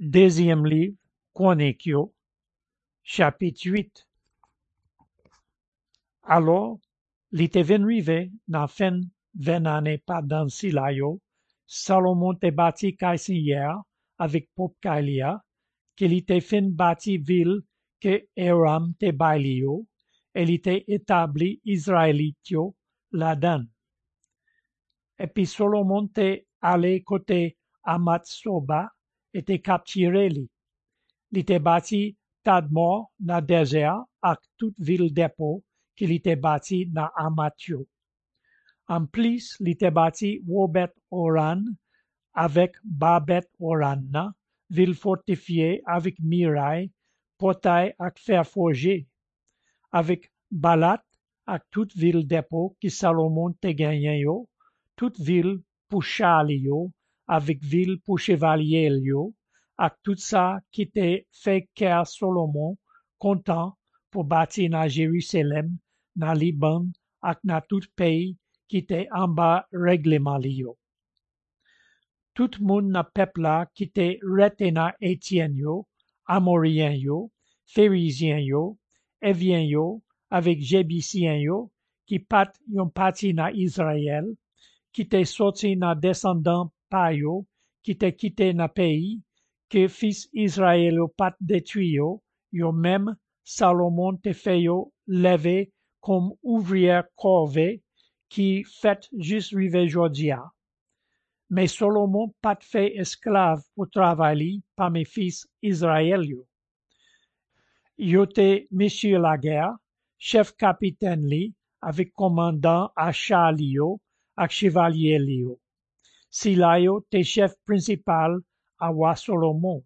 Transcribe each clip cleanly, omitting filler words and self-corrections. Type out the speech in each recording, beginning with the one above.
Deuxième livre, Chroniques yo, chapitre 8. Alors, li te vin rive nan fin 20 ane padan si la yo, Salomon te bati kay Seigneur avec pop kay li a, ke li te fin bati vil ke Hiram te bay li yo, et li te établi Israélit yo la dan. Et puis Solomon te ale kote Amat Soba et te capturé li. Li te bati Tadmor na désert ak tout vil dépôt ki li te bati na Amat yo. En plus, li te bati Wobet Oran avec Babet Oran na, ville fortifiée avec muraille, portail ak fer forgé, avec Balat ak toute ville dépôt qui Salomon te gagné yo, toute ville pour chali yo, avec ville pour chevalier yo, ak tout ça qui te fait qu'er Solomon content pour bâtir na Jérusalem, na Liban ak na tout pays qui te en bas règlement li yo. Tout moun na peuple la qui te rete na Étienne yo, Amorien yo, Phérisien yo, Évien yo, avec Jébusien yo, qui pat yon parti na Israël, qui te sorti na descendant pa yo, qui te quitté na pays, que fils Israël yo pat détruit yo, yo même Salomon te fait yo lever comme ouvrière corvée, qui fait juste rive jodia. Mais Solomon pat fait esclave pour travailler parmi fils Israël yo. Yo te monsieur la guerre, chef capitaine li, avec commandant à char li yo, ak chevalier li yo. Si la yo te chef principal à roi Solomon,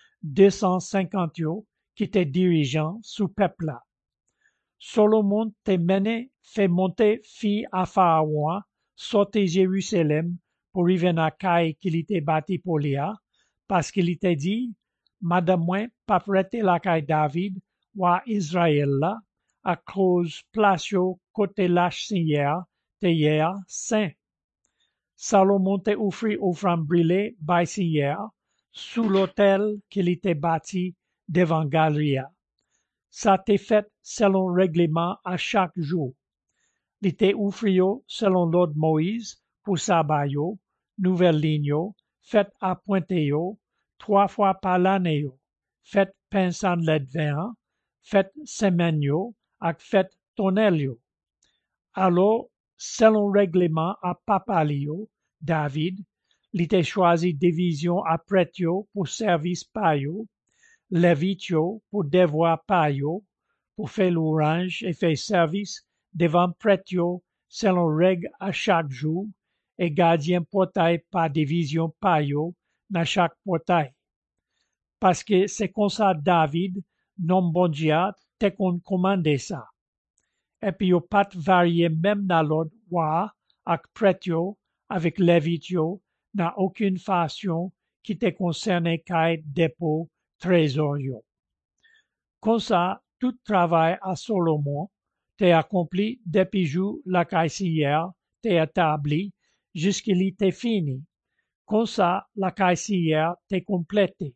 250 yo qui te dirigeant sous peuple la. Solomon te mené fait monter fille à Pharaon, sorti Jérusalem pour rive na kay ki li te bati pour lia, parce qu'il te dit, madame moi pa prete la kay David, roi Israël la, à cause place yo côté lâche Seigneur, te hier saint. Salomon te offrit offrande brûlée by Seigneur, sous l'autel qu'il était bâti devant Galeria. Ça t'est fait selon règlement à chaque jour. Il était offrit selon l'ordre Moïse pour sabbat yo, nouvelle ligne fait à pointer yo, 3 fois par l'année yo, fait pain sans levain, fait semaine yo, ak fait tonel yo. Alors, selon règlement à papa yo, David, il t'a choisi division après yo pour service pa yo, Lévite yo pour devoir pa yo, pour faire l'ourange et faire service devant prêtre yo selon règle à chaque jour, et gardien portail par division pa yo dans chaque portail. Parce que c'est comme ça David, non bon Dieu, te qu'on commandé ça. Et puis yo pat varié même dans l'ordre roi ak prêtre yo, avec Lévite yo, n'a aucune façon qui te concerne kay dépôt trésor yo. Comme ça, tout travail à Solomon t'est accompli depuis jour la caissière t'est établi jusqu'il était fini. Comme ça, la caissière t'est complétée.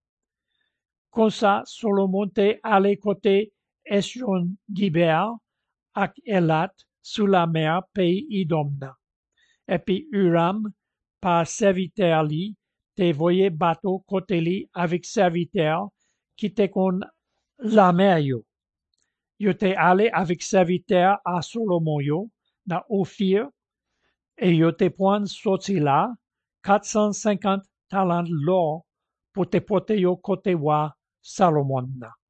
Comme ça, Solomon t'est allé côté Esjon Gibeah ak Elat sous la mer pays Idomna. Et puis Uram, par serviteur li, te voyé bateau côté li avec serviteur qui te kon la mer yo. Yo te allé avec serviteur à Solomon yo, na Ophir, et yo te point sorti là, 450 talents l'or pour te porter yo côté wa Salomon na.